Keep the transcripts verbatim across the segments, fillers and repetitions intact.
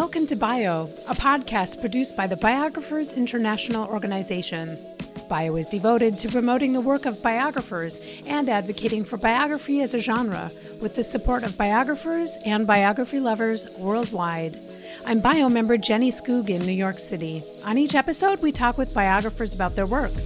Welcome to Bio, a podcast produced by the Biographers International Organization. Bio is devoted to promoting the work of biographers and advocating for biography as a genre, with the support of biographers and biography lovers worldwide. I'm Bio member Jenny Skoog in New York City. On each episode, we talk with biographers about their work.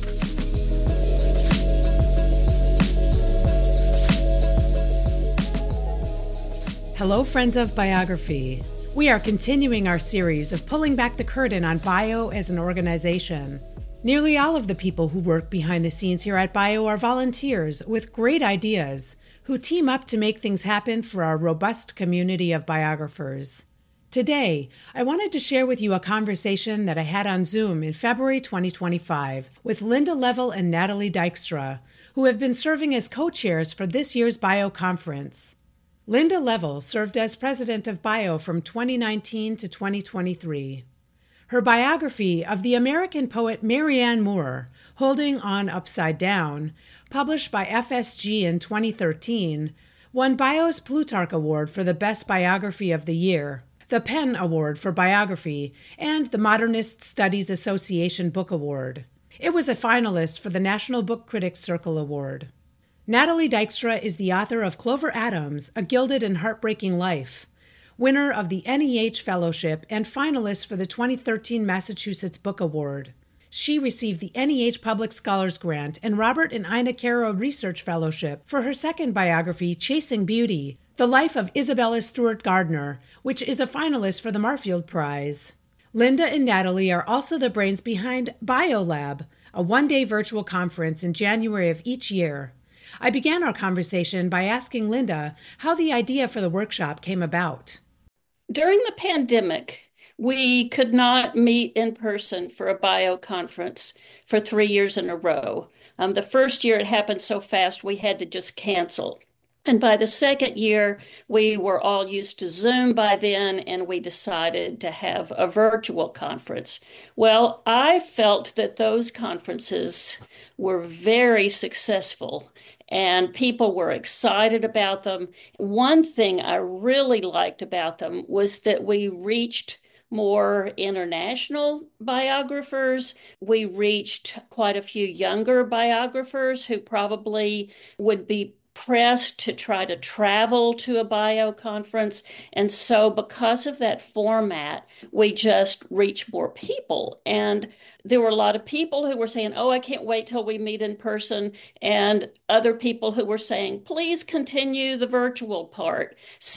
Hello, friends of biography. We are continuing our series of pulling back the curtain on Bio as an organization. Nearly all of the people who work behind the scenes here at Bio are volunteers with great ideas who team up to make things happen for our robust community of biographers. Today, I wanted to share with you a conversation that I had on Zoom in February twenty twenty-five with Linda Level and Natalie Dykstra, who have been serving as co-chairs for this year's Bio conference. Linda Level served as president of Bio from twenty nineteen to twenty twenty-three. Her biography of the American poet Marianne Moore, Holding On Upside Down, published by F S G in twenty thirteen, won Bio's Plutarch Award for the Best Biography of the Year, the PEN Award for Biography, and the Modernist Studies Association Book Award. It was a finalist for the National Book Critics Circle Award. Natalie Dykstra is the author of Clover Adams, A Gilded and Heartbreaking Life, winner of the N E H Fellowship and finalist for the twenty thirteen Massachusetts Book Award. She received the N E H Public Scholars Grant and Robert and Ina Caro Research Fellowship for her second biography, Chasing Beauty, The Life of Isabella Stewart Gardner, which is a finalist for the Marfield Prize. Linda and Natalie are also the brains behind BioLab, a one-day virtual conference in January of each year. I began our conversation by asking Linda how the idea for the workshop came about. During the pandemic, we could not meet in person for a bio conference for three years in a row. Um, the first year it happened so fast we had to just cancel. And by the second year, we were all used to Zoom by then, and we decided to have a virtual conference. Well, I felt that those conferences were very successful, and people were excited about them. One thing I really liked about them was that we reached more international biographers. We reached quite a few younger biographers who probably would be pressed to try to travel to a bio conference. And so because of that format, we just reach more people. And there were a lot of people who were saying, oh, I can't wait till we meet in person. And other people who were saying, please continue the virtual part.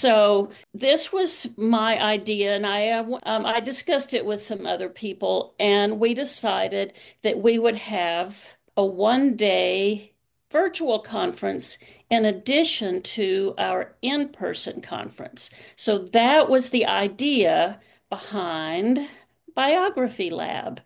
So this was my idea. And I, um, I discussed it with some other people. And we decided that we would have a one-day virtual conference in addition to our in-person conference. So that was the idea behind Biography Lab.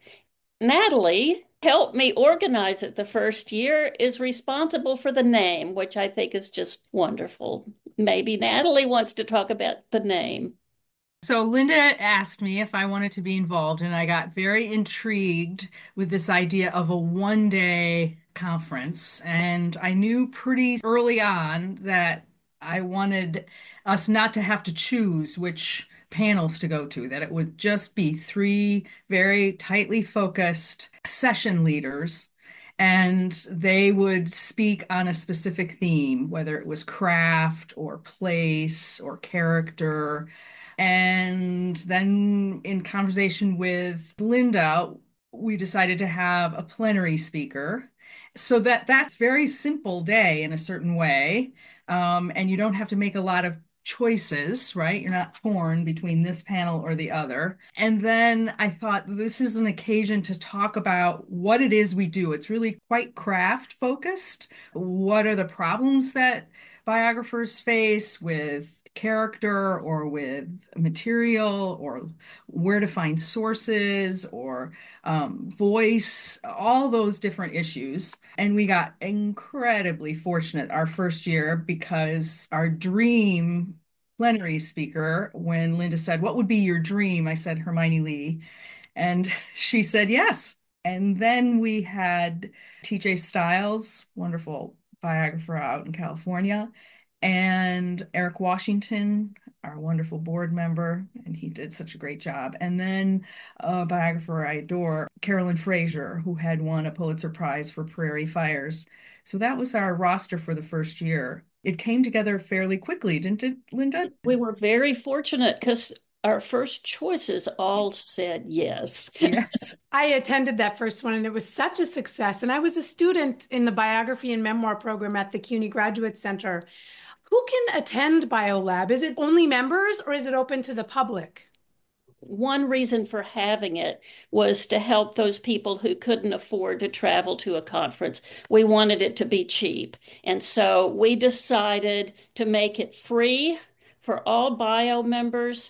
Natalie helped me organize it the first year, is responsible for the name, which I think is just wonderful. Maybe Natalie wants to talk about the name. So Linda asked me if I wanted to be involved, and I got very intrigued with this idea of a one-day conference. And I knew pretty early on that I wanted us not to have to choose which panels to go to, that it would just be three very tightly focused session leaders, and they would speak on a specific theme, whether it was craft or place or character. And then in conversation with Linda, we decided to have a plenary speaker, so that that's very simple day in a certain way. Um, and you don't have to make a lot of choices, right? You're not torn between this panel or the other. And then I thought this is an occasion to talk about what it is we do. It's really quite craft focused. What are the problems that biographers face with character or with material, or where to find sources, or um, voice, all those different issues. And we got incredibly fortunate our first year, because our dream plenary speaker, when Linda said, what would be your dream? I said, Hermione Lee. And she said, yes. And then we had T J Stiles, wonderful biographer out in California, and Eric Washington, our wonderful board member, and he did such a great job. And then a biographer I adore, Carolyn Fraser, who had won a Pulitzer Prize for Prairie Fires. So that was our roster for the first year. It came together fairly quickly, didn't it, Linda? We were very fortunate because our first choices all said yes. Yes. I attended that first one and it was such a success. And I was a student in the biography and memoir program at the CUNY Graduate Center. Who can attend BioLab? Is it only members or is it open to the public? One reason for having it was to help those people who couldn't afford to travel to a conference. We wanted it to be cheap. And so we decided to make it free for all bio members,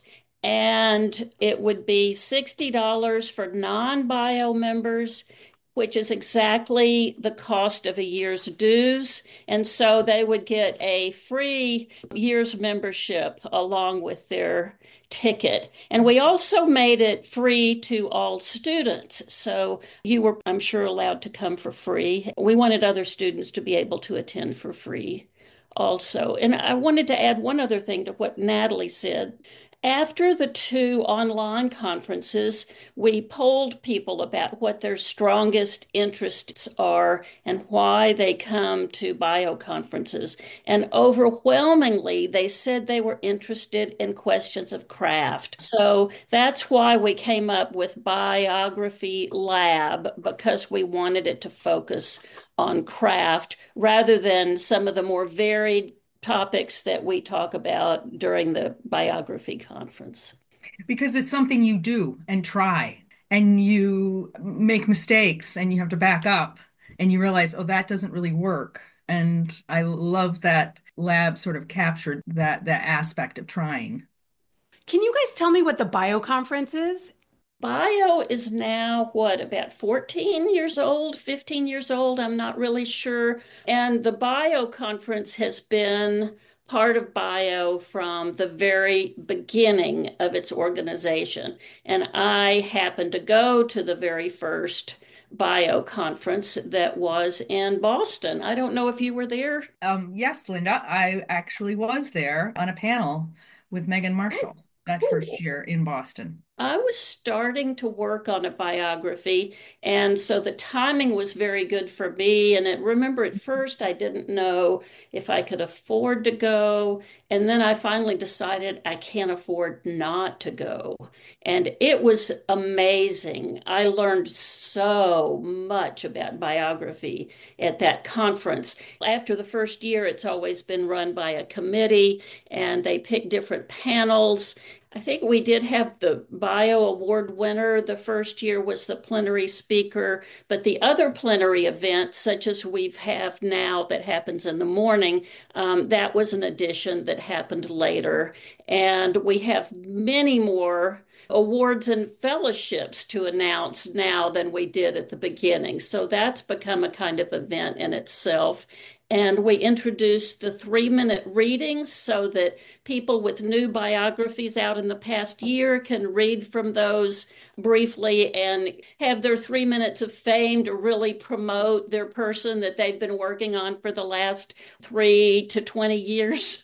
and it would be sixty dollars for non-bio members, which is exactly the cost of a year's dues. And so they would get a free year's membership along with their ticket. And we also made it free to all students. So you were, I'm sure, allowed to come for free. We wanted other students to be able to attend for free also. And I wanted to add one other thing to what Natalie said. After the two online conferences, we polled people about what their strongest interests are and why they come to bio conferences. And overwhelmingly, they said they were interested in questions of craft. So that's why we came up with Biography Lab, because we wanted it to focus on craft rather than some of the more varied topics that we talk about during the biography conference. Because it's something you do and try, and you make mistakes and you have to back up and you realize, oh, that doesn't really work. And I love that lab sort of captured that that aspect of trying. Can you guys tell me what the bio conference is? Bio is now what, about fourteen years old, fifteen years old? I'm not really sure. And the bio conference has been part of bio from the very beginning of its organization. And I happened to go to the very first bio conference that was in Boston. I don't know if you were there. Um, yes, Linda, I actually was there on a panel with Megan Marshall that first Cool. year in Boston. I was starting to work on a biography, and so the timing was very good for me. And I remember at first I didn't know if I could afford to go, and then I finally decided I can't afford not to go. And it was amazing. I learned so much about biography at that conference. After the first year, it's always been run by a committee, and they pick different panels. I think we did have the bio award winner. The first year was the plenary speaker, but the other plenary events, such as we have now that happens in the morning, um, that was an addition that happened later. And we have many more awards and fellowships to announce now than we did at the beginning. So that's become a kind of event in itself. And we introduced the three minute readings so that people with new biographies out in the past year can read from those briefly and have their three minutes of fame to really promote their person that they've been working on for the last three to twenty years.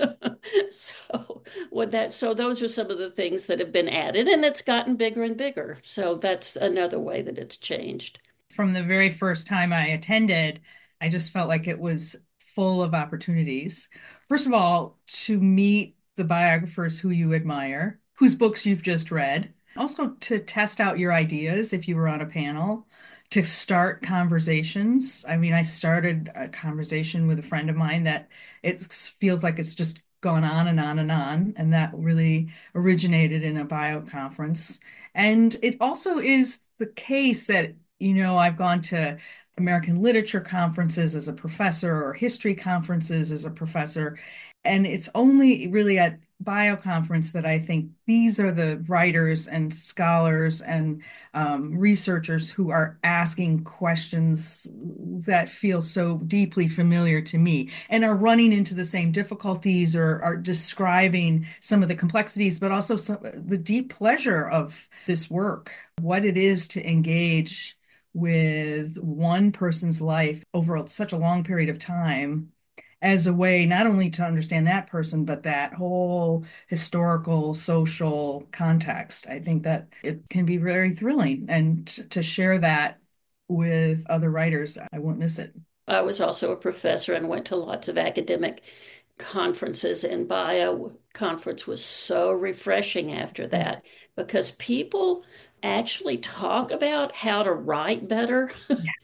So with that, so those are some of the things that have been added, and it's gotten bigger and bigger. So that's another way that it's changed. From the very first time I attended, I just felt like it was full of opportunities. First of all, to meet the biographers who you admire, whose books you've just read. Also, to test out your ideas if you were on a panel, to start conversations. I mean, I started a conversation with a friend of mine that it feels like it's just gone on and on and on. And that really originated in a bio conference. And it also is the case that, you know, I've gone to American literature conferences as a professor or history conferences as a professor. And it's only really at bio conference that I think these are the writers and scholars and um, researchers who are asking questions that feel so deeply familiar to me and are running into the same difficulties or are describing some of the complexities, but also some, the deep pleasure of this work, what it is to engage with one person's life over such a long period of time as a way not only to understand that person, but that whole historical, social context. I think that it can be very thrilling. And t- to share that with other writers, I won't miss it. I was also a professor and went to lots of academic conferences, and bio conference was so refreshing after Yes. that because people actually talk about how to write better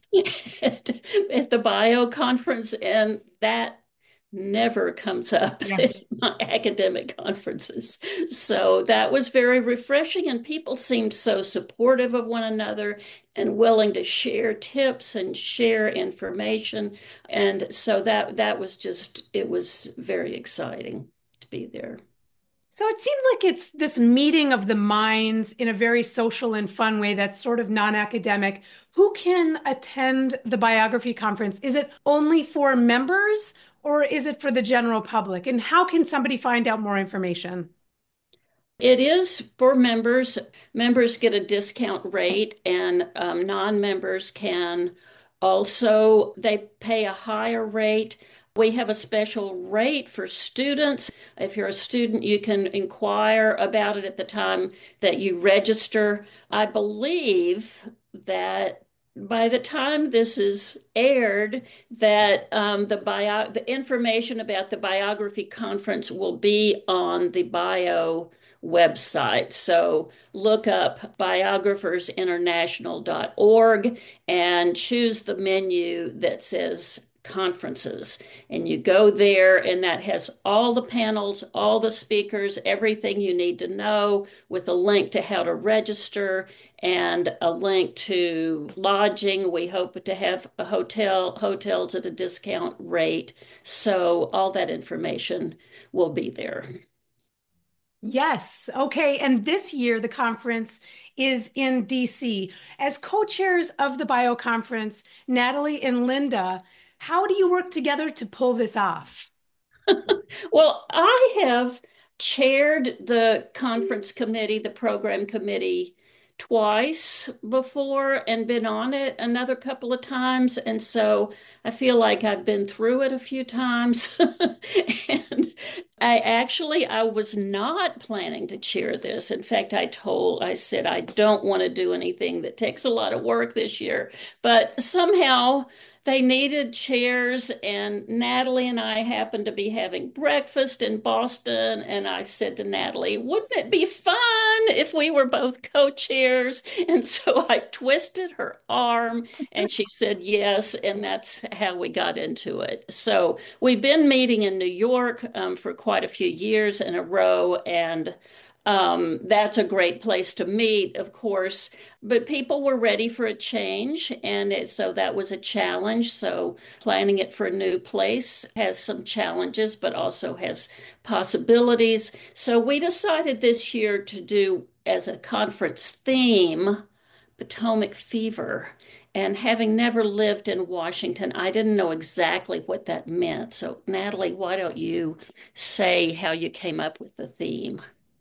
at, at the bio conference, and that never comes up Yeah. at my academic conferences. So that was very refreshing, and people seemed so supportive of one another and willing to share tips and share information. And so that that was just, it was very exciting to be there. So it seems like it's this meeting of the minds in a very social and fun way that's sort of non-academic. Who can attend the biography conference? Is it only for members or is it for the general public? And how can somebody find out more information? It is for members. Members get a discount rate, and um, non-members can also, they pay a higher rate. We have a special rate for students. If you're a student, you can inquire about it at the time that you register. I believe that by the time this is aired, that um, the bio the information about the biography conference will be on the bio website. So look up biographers international dot org and choose the menu that says conferences. And you go there, and that has all the panels, all the speakers, everything you need to know, with a link to how to register and a link to lodging. We hope to have a hotel hotels at a discount rate. So all that information will be there. Yes. Okay. And this year, the conference is in D C. As co-chairs of the bio conference, Natalie and Linda, how do you work together to pull this off? Well, I have chaired the conference committee, the program committee, twice before and been on it another couple of times. And so I feel like I've been through it a few times. And I actually, I was not planning to chair this. In fact, I told, I said, I don't want to do anything that takes a lot of work this year. But somehow, they needed chairs, and Natalie and I happened to be having breakfast in Boston. And I said to Natalie, wouldn't it be fun if we were both co-chairs? And so I twisted her arm, and she said yes. And that's how we got into it. So we've been meeting in New York um, for quite a few years in a row. And um, that's a great place to meet, of course, but people were ready for a change. And it, so that was a challenge. So planning it for a new place has some challenges, but also has possibilities. So we decided this year to do as a conference theme Potomac Fever. And having never lived in Washington, I didn't know exactly what that meant. So, Natalie, why don't you say how you came up with the theme?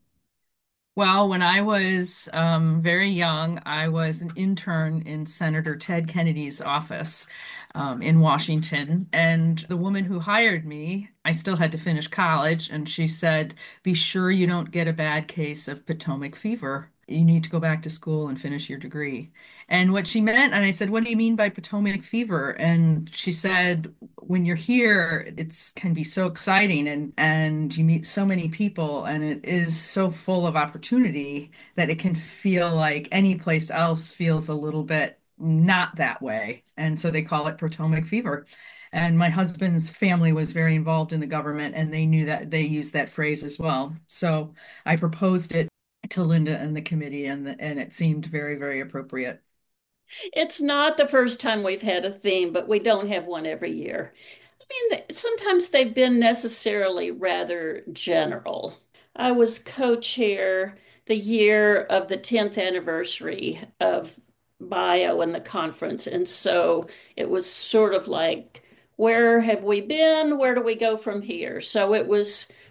Well, when I was um, very young, I was an intern in Senator Ted Kennedy's office um, in Washington. And the woman who hired me, I still had to finish college, and she said, be sure you don't get a bad case of Potomac fever. You need to go back to school and finish your degree. And what she meant, and I said, what do you mean by Potomac fever? And she said, when you're here, it's can be so exciting and and you meet so many people and it is so full of opportunity that it can feel like any place else feels a little bit not that way. And so they call it Potomac fever. And my husband's family was very involved in the government and they knew that they used that phrase as well. So I proposed it to Linda and the committee and the, and it seemed very, very appropriate. It's not the first time we've had a theme, but we don't have one every year. I mean, sometimes they've been necessarily rather general. I was co-chair the year of the tenth anniversary of Bio and the conference. And so it was sort of like, where have we been? Where do we go from here? So it was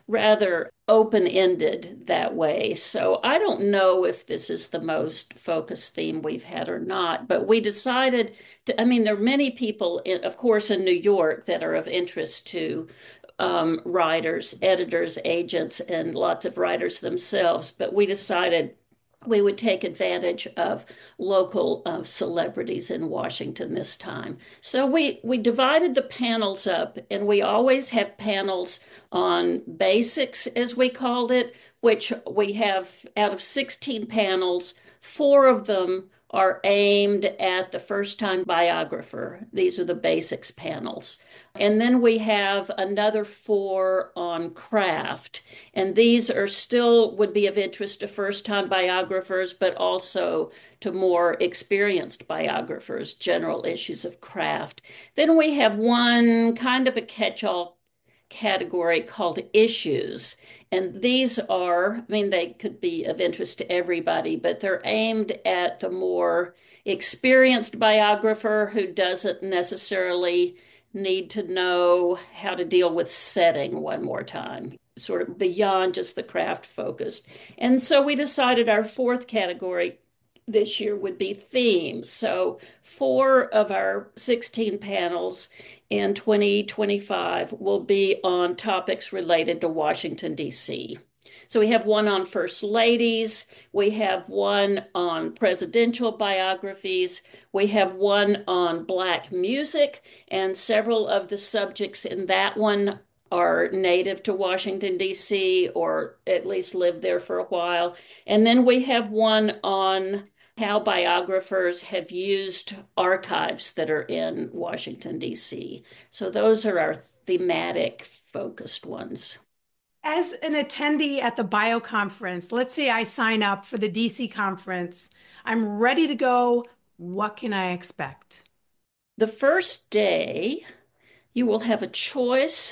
rather open-ended that way. So I don't know if this is the most focused theme we've had or not, but we decided to, I mean, there are many people, in, of course, in New York that are of interest to um, writers, editors, agents, and lots of writers themselves, but we decided we would take advantage of local uh, celebrities in Washington this time. So we we divided the panels up, and we always have panels on basics, as we called it, which we have out of sixteen panels, four of them are aimed at the first time biographer. These are the basics panels. And then we have another four on craft. And these are still would be of interest to first time biographers, but also to more experienced biographers, general issues of craft. Then we have one kind of a catch all category called issues. And these are, I mean, they could be of interest to everybody, but they're aimed at the more experienced biographer who doesn't necessarily need to know how to deal with setting one more time, sort of beyond just the craft focused. And so we decided our fourth category this year would be themes. So four of our sixteen panels in twenty twenty-five will be on topics related to Washington, D C. So we have one on first ladies, we have one on presidential biographies, we have one on Black music, and several of the subjects in that one are native to Washington, D C, or at least lived there for a while. And then we have one on how biographers have used archives that are in Washington, D C. So those are our thematic focused ones. As an attendee at the Bio Conference, let's say I sign up for the D C conference, I'm ready to go. What can I expect? The first day, you will have a choice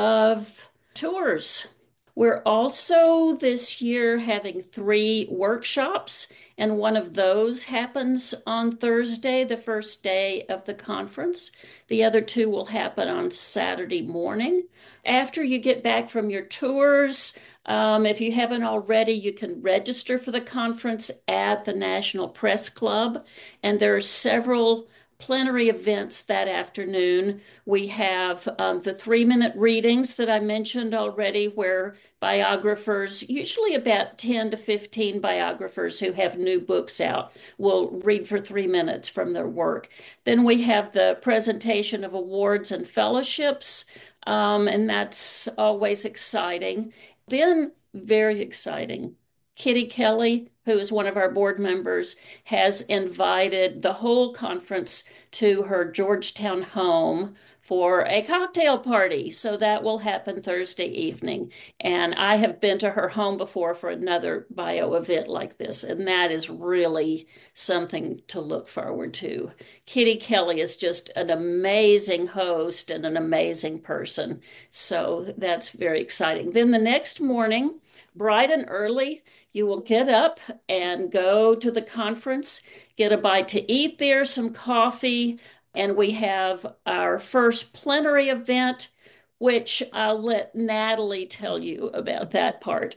of tours. We're also this year having three workshops, and one of those happens on Thursday, the first day of the conference. The other two will happen on Saturday morning. After you get back from your tours, um, if you haven't already, you can register for the conference at the National Press Club, and there are several plenary events that afternoon. We have um, the three minute readings that I mentioned already, where biographers, usually about ten to fifteen biographers who have new books out, will read for three minutes from their work. Then we have the presentation of awards and fellowships, um, and that's always exciting. Then, very exciting, Kitty Kelly, who is one of our board members, has invited the whole conference to her Georgetown home for a cocktail party. So that will happen Thursday evening. And I have been to her home before for another bio event like this, and that is really something to look forward to. Kitty Kelly is just an amazing host and an amazing person. So that's very exciting. Then the next morning, bright and early, you will get up and go to the conference, get a bite to eat there, some coffee, and we have our first plenary event, which I'll let Natalie tell you about that part.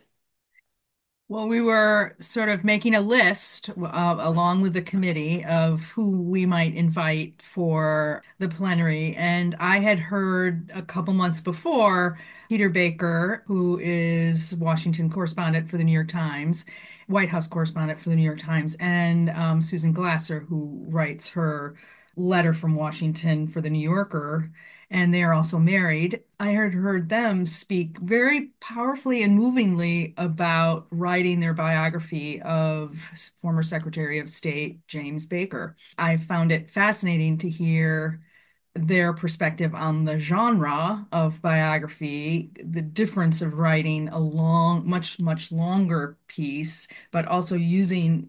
Well, we were sort of making a list uh, along with the committee of who we might invite for the plenary. And I had heard a couple months before Peter Baker, who is Washington correspondent for the New York Times, White House correspondent for the New York Times, and um, Susan Glasser, who writes her letter from Washington for the New Yorker, and they are also married. I had heard them speak very powerfully and movingly about writing their biography of former Secretary of State James Baker. I found it fascinating to hear their perspective on the genre of biography, the difference of writing a long, much, much longer piece, but also using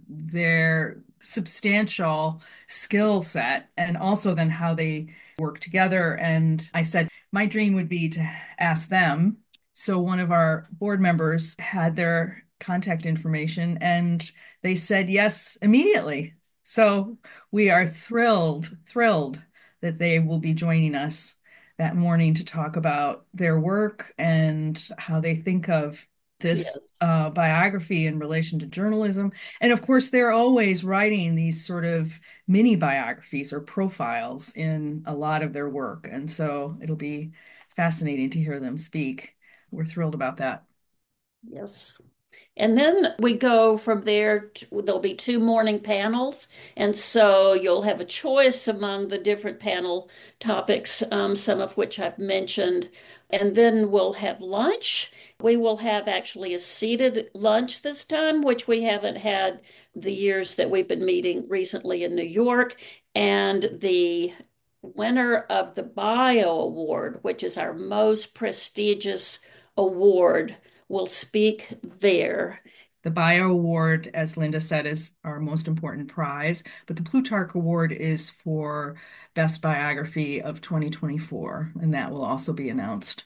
their substantial skill set, and also then how they work together. And I said, my dream would be to ask them. So one of our board members had their contact information, and they said yes immediately. So we are thrilled, thrilled that they will be joining us that morning to talk about their work and how they think of this Yeah. uh, biography in relation to journalism. And of course, they're always writing these sort of mini biographies or profiles in a lot of their work. And so it'll be fascinating to hear them speak. We're thrilled about that. Yes. And then we go from there. To, there'll be two morning panels. And so you'll have a choice among the different panel topics, um, some of which I've mentioned. And then we'll have lunch. We will have actually a seated lunch this time, which we haven't had the years that we've been meeting recently in New York. And the winner of the Bio Award, which is our most prestigious award, will speak there. The Bio Award, as Linda said, is our most important prize, but the Plutarch Award is for Best Biography of twenty twenty-four, and that will also be announced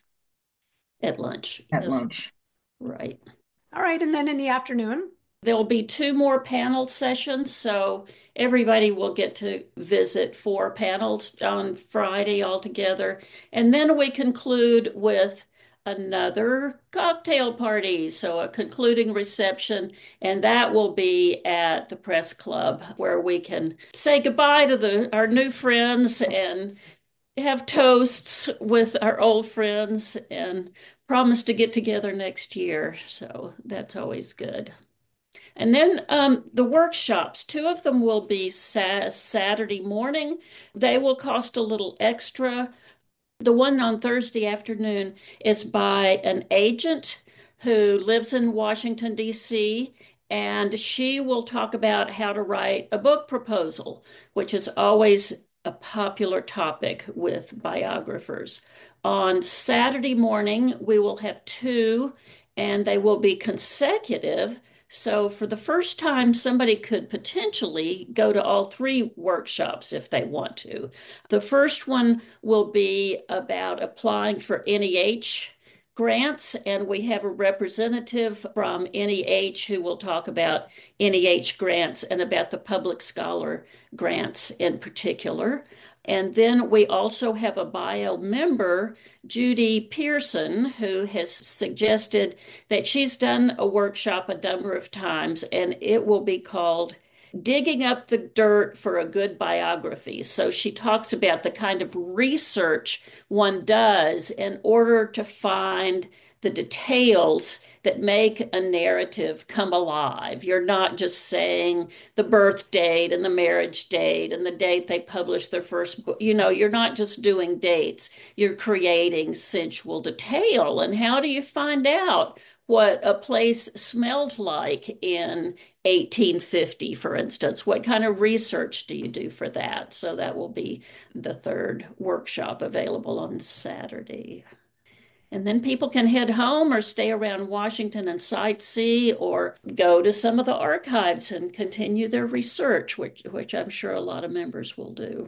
At lunch. at Yes, lunch. right. All right. And then in the afternoon, There'll be two more panel sessions, so everybody will get to visit four panels on Friday altogether. And then we conclude with another cocktail party, so a concluding reception, and that will be at the press club where we can say goodbye to the our new friends and have toasts with our old friends and promise to get together next year. So that's always good. And then um, the workshops, two of them will be sa Saturday morning. They will cost a little extra. The one on Thursday afternoon is by an agent who lives in Washington, D C, and she will talk about how to write a book proposal, which is always a popular topic with biographers. On Saturday morning, we will have two, and they will be consecutive. So, for the first time, somebody could potentially go to all three workshops if they want to. The first one will be about applying for N E H grants, and we have a representative from N E H who will talk about N E H grants and about the public scholar grants in particular. And then we also have a bio member, Judy Pearson, who has suggested that she's done a workshop a number of times, and it will be called Digging Up the Dirt for a Good Biography. So she talks about the kind of research one does in order to find the details that make a narrative come alive. You're not just saying the birth date and the marriage date and the date they published their first book. You know, you're not just doing dates, you're creating sensual detail. And how do you find out what a place smelled like in eighteen fifty, for instance? What kind of research do you do for that? So that will be the third workshop available on Saturday. And then people can head home or stay around Washington and sightsee or go to some of the archives and continue their research, which, which I'm sure a lot of members will do.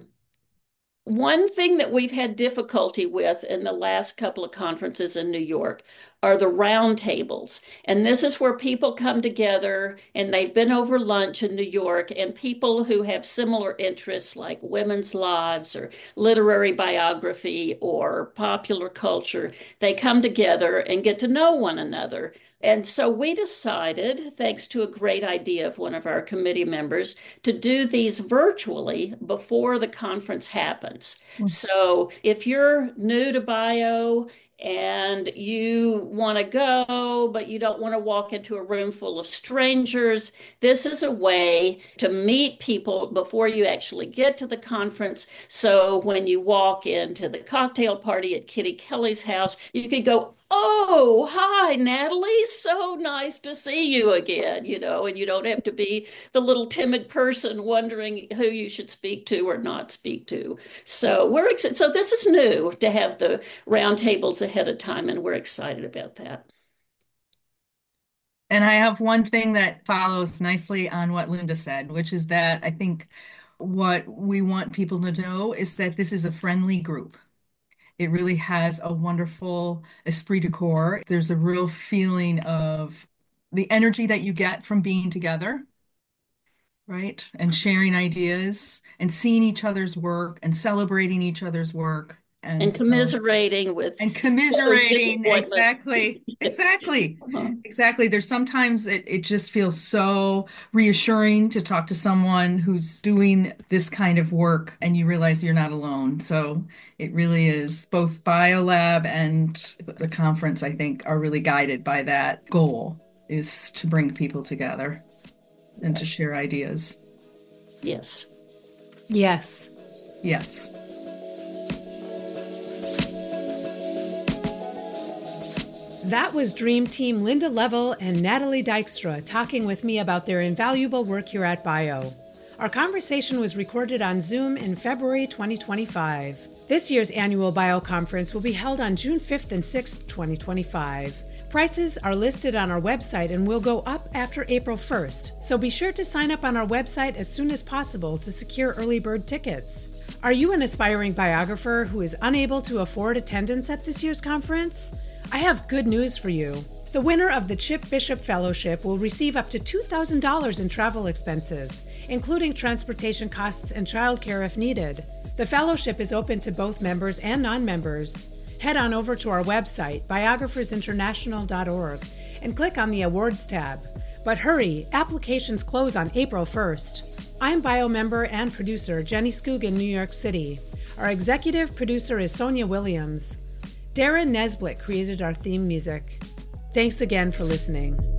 One thing that we've had difficulty with in the last couple of conferences in New York are the roundtables. And this is where people come together and they've been over lunch in New York, and people who have similar interests like women's lives or literary biography or popular culture, they come together and get to know one another. And so we decided, thanks to a great idea of one of our committee members, to do these virtually before the conference happens. Mm-hmm. So if you're new to bio and you want to go, but you don't want to walk into a room full of strangers, this is a way to meet people before you actually get to the conference. So when you walk into the cocktail party at Kitty Kelly's house, you could go, "Oh, hi, Natalie. So nice to see you again," you know, and you don't have to be the little timid person wondering who you should speak to or not speak to. So we're excited. So this is new to have the roundtables ahead of time, and we're excited about that. And I have one thing that follows nicely on what Linda said, which is that I think what we want people to know is that this is a friendly group. It really has a wonderful esprit de corps. There's a real feeling of the energy that you get from being together, right? And sharing ideas and seeing each other's work and celebrating each other's work. And, and so, commiserating with and commiserating exactly yes. exactly uh-huh. exactly there's sometimes it, it just feels so reassuring to talk to someone who's doing this kind of work and you realize you're not alone. So it really is both BioLab and the conference, I think, are really guided by that goal, is to bring people together and to share ideas. Yes. Yes. Yes. That was Dream Team Linda Level and Natalie Dykstra talking with me about their invaluable work here at BIO. Our conversation was recorded on Zoom in February twenty twenty-five. This year's annual BIO conference will be held on June fifth and sixth, twenty twenty-five. Prices are listed on our website and will go up after April first, so be sure to sign up on our website as soon as possible to secure early bird tickets. Are you an aspiring biographer who is unable to afford attendance at this year's conference? I have good news for you. The winner of the Chip Bishop Fellowship will receive up to two thousand dollars in travel expenses, including transportation costs and childcare if needed. The fellowship is open to both members and non-members. Head on over to our website, biographers international dot org, and click on the Awards tab. But hurry, applications close on April first. I'm BIO member and producer Jenny Skoog in New York City. Our executive producer is Sonia Williams. Darren Nesbitt created our theme music. Thanks again for listening.